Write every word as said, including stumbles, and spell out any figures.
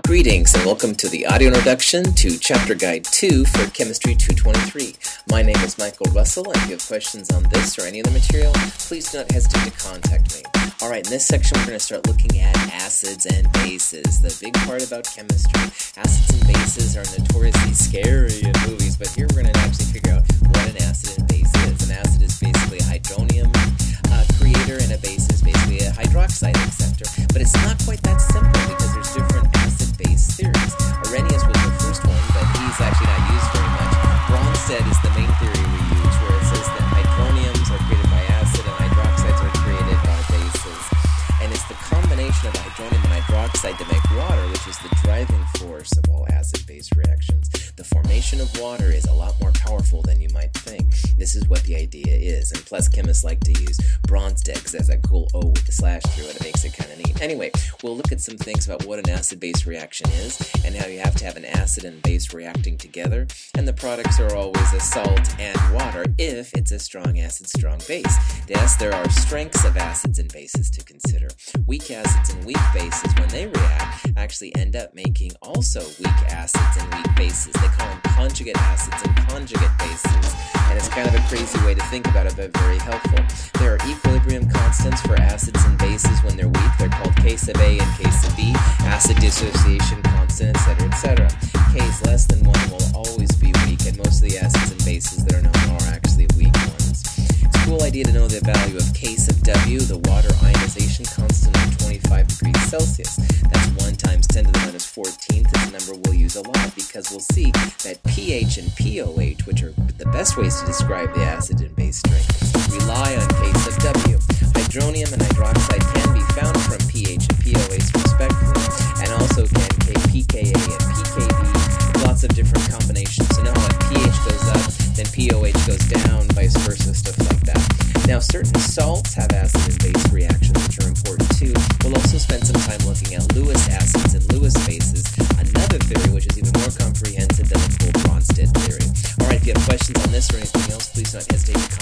Greetings and welcome to the audio introduction to Chapter Guide two for Chemistry two twenty-three. My name is Michael Russell, and if you have questions on this or any other material, please do not hesitate to contact me. Alright, in this section we're going to start looking at acids and bases, the big part about chemistry. Acids and bases are notoriously scary in movies, but here we're going to actually figure out what an acid and base is. An acid is basically a hydronium uh, creator, and a base is basically a hydroxide acceptor. But it's not quite that simple because there's different acid-base theories. Arrhenius was the first one, but he's actually not used very much. Bronsted is the main theory we use, where it says that hydroniums are created by acid and hydroxides are created by bases. And it's the combination of hydronium and hydroxide to make water, which is the driving force of all acid-base reactions. The formation of water is a lot more powerful than you might think. This is what the idea is, and plus chemists like to use Bronsted because it has a cool O with the slash through it. It makes it kind of neat. Anyway, we'll look at some things about what an acid-base reaction is and how you have to have an acid and base reacting together, and the products are always a salt and water if it's a strong acid, strong base. Yes, there are strengths of acids and bases to consider. Weak acids and weak bases, when they react, actually end up making also weak acids and weak bases. They call them conjugate acids and conjugate bases, and it's kind of a crazy way to think about it, but very helpful. There are equilibrium constants for acids and bases when they're weak. They're called K sub A and K sub B, acid dissociation constant, et cetera, et cetera. K is less than one will always be weak, and most of the acids and bases that are known are actually weak ones. It's a cool idea to know the value of K sub W, the water ionization constant of twenty-five degrees Celsius. That's one times ten to the minus fourteenth is a number we'll use a lot because we'll see that pH and P O H, which are the best ways to describe the acid and base strength, rely on K sub W. Hydronium and hydroxide can be found from pH and P O H respectively, and also can P K A and P K B, lots of different combinations. So now when pH goes up, then P O H goes down, vice versa, stuff like that. Now certain salts have acid and base reactions which are important too. We'll also spend some time looking at Lewis acids and Lewis bases, another theory which is even more comprehensive than the full Bronsted theory. Alright, if you have questions on this or anything else, please don't hesitate to